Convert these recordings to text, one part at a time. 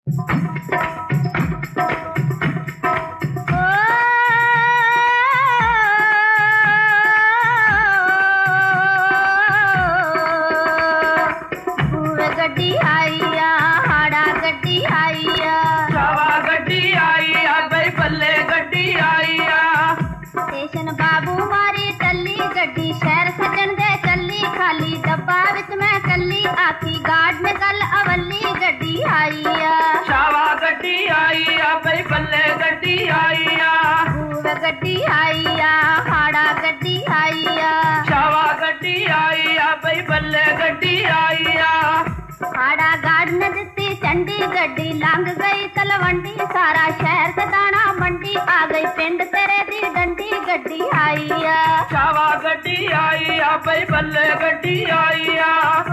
गड्डी आईया हाड़ा गड्डी आईया शावा गड्डी आईया भाई बल्ले गड्डी आईया स्टेशन बाबू मारी टल्ली गड्डी शहर सजन दे चली खाली डब्बा विच मैं कल्ली आखी गार्ड में कल अवली गड्डी आईया शावा गड्डी आईया भाई बल्ले गड्डी आईया गड्डी आईया हाड़ा गड्डी आईया शावा गड्डी आईया भाई बल्ले गड्डी आईया हाड़ा गार्ड ने दिती चंडी गड्डी लंघ गई तलवंडी सारा शहर से दाना मंडी आ गई पिंड तेरे दी डंडी गड्डी आईया शावा गड्डी आईया भाई बल्ले गड्डी आईया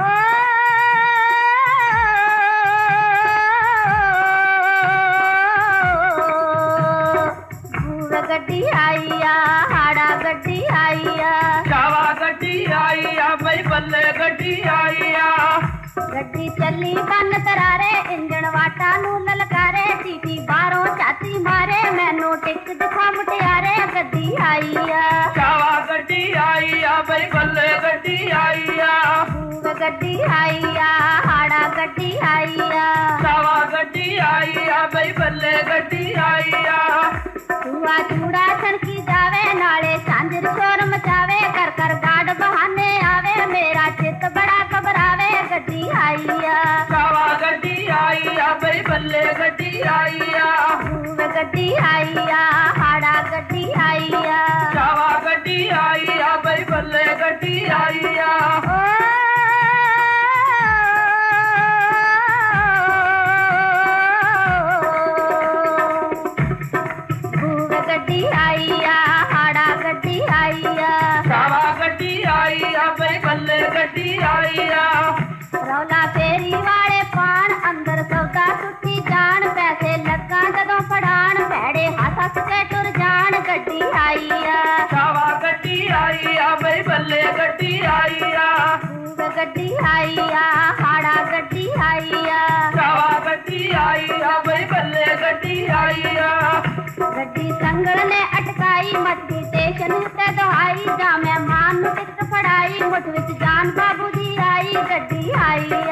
गड्डी आईया हाड़ा गड्डी आईया शावा गड्डी आईया भाई बल्ले गड्डी आईया गड्डी चली बन तरारे इंजन वाटा नू ललकारे टीटी बारों छाती मारे मैनू टिक दिखा मुटियारे गड्डी आईया शावा गड्डी आईया भाई बल्ले गड्डी आईया गड्डी आईया हाड़ा गड्डी आईया शावा गड्डी आईया भाई बल्ले गड्डी आईया चूड़ा चूड़ा छनकी जावे नाले सांझर शोर मचावे कर कर गाड़ बहाने आवे मेरा चित बड़ा घबरावे गड्डी आईया शावा गड्डी आईया भाई बल्ले गड्डी आईया गड्डी आईया हाड़ा गड्डी आईया शावा गड्डी आईया भाई बल्ले गड्डी आईया गड्डी आईया हाड़ा गड्डी आईया शावा गड्डी आईया भाई बल्ले गड्डी आईया रौला फेरी वाले पान अंदर सौदा सुट्टी जान पैसे लगा जदों पड़ान भैड़े हस हस के टुर जान गड्डी आईया शावा गड्डी आईया भाई बल्ले गड्डी आईया गड्डी आईया हाड़ा गड्डी आईया शावा गड्डी आईया भाई बल्ले गड्डी आईया गड्डी संगल ने अटकाई मट्टी स्टेशन उत्ते दोहाई जा मैं मान टिकट फड़ाई मुठ विच जान बाबू जी आई गड्डी आई